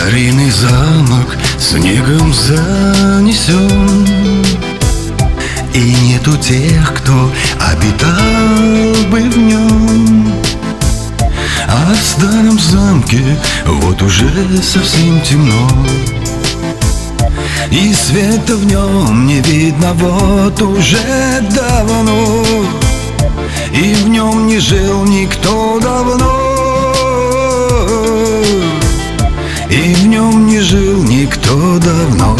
Старинный замок снегом занесен, и нету тех, кто обитал бы в нем. А в старом замке вот уже совсем темно, и света в нем не видно вот уже давно, и в нем не жил никто давно, и в нем не жил никто давно.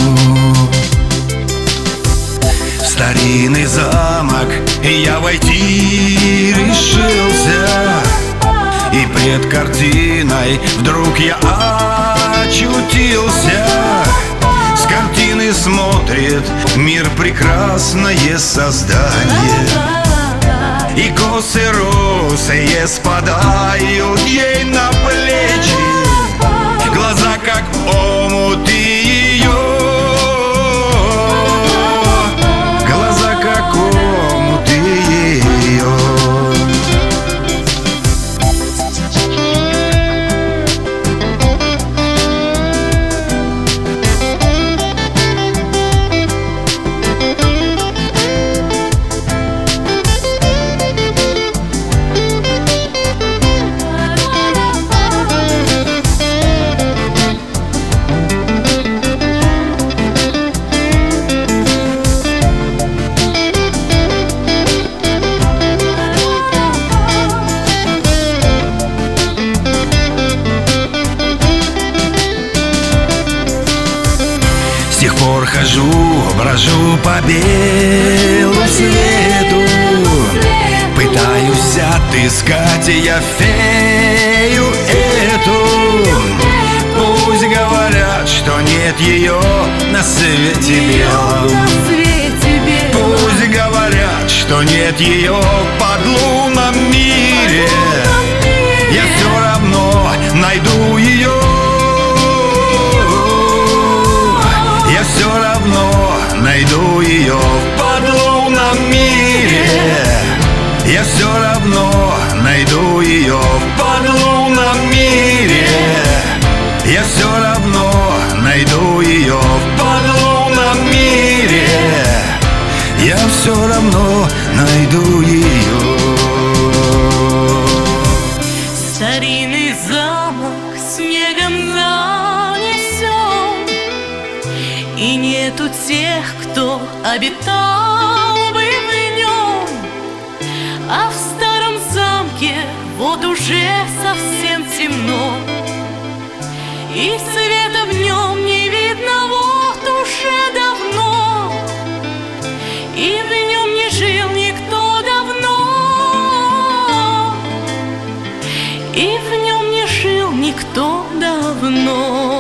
В старинный замок я войти решился, и пред картиной вдруг я очутился. С картины смотрит мир прекрасное создание, и косы русые спадают ей на плечи, глаза как омуты ее, глаза как омуты ее. С тех пор хожу, брожу по белу свету, пытаюсь отыскать я фею эту. Пусть говорят, что нет ее на свете белом, пусть говорят, что нет ее в подлунном мире, я все равно найду ее. Все равно найду ее в подлунном мире, я все равно найду ее в подлунном мире, я все равно найду ее в подлунном мире, я все равно найду ее. Старинный замок снегом занесен, и нету тех, кто обитал бы в нем. А в старом замке вот уже совсем темно, и света в нем не видно вот уже давно, и в нем не жил никто давно, и в нем не жил никто давно.